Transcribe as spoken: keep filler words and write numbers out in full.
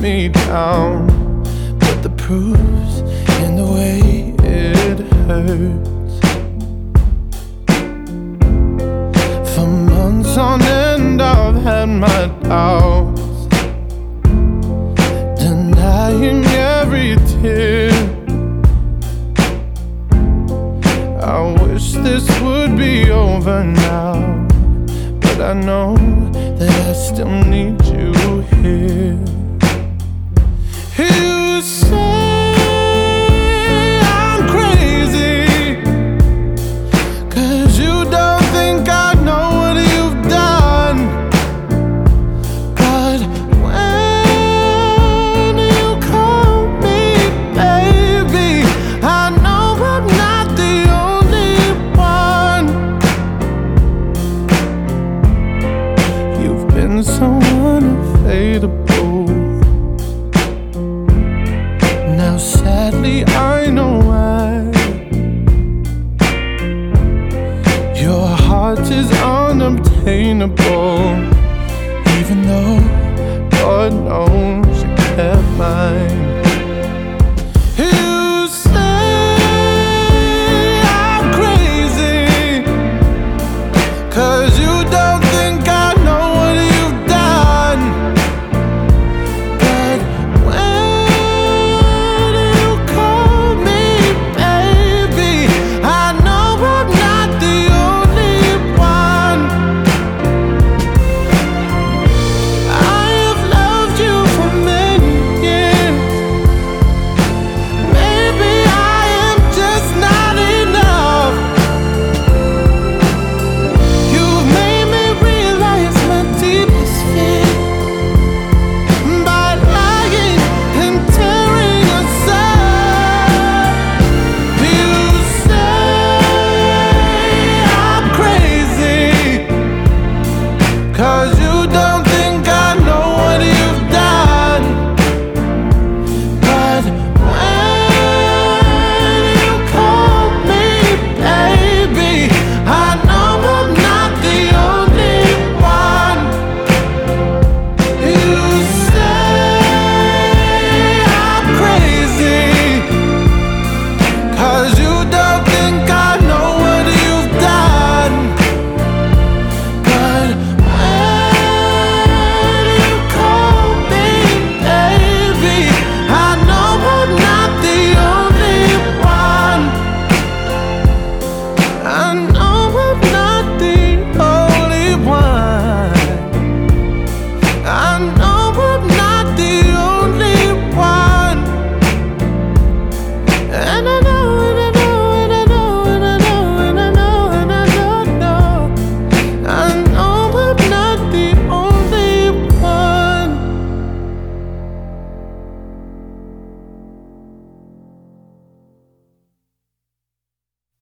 me down, but the proof's in the way it hurts. For months on end I've had my doubts, denying every tear. I wish this would be over now, but I know that I still need you here. You say I'm crazy, 'cause you don't think I know what you've done. But when you call me baby, I know I'm not the only one. You've been so unfadable. Now sadly I know why. Your heart is unobtainable, even though God knows you kept mine.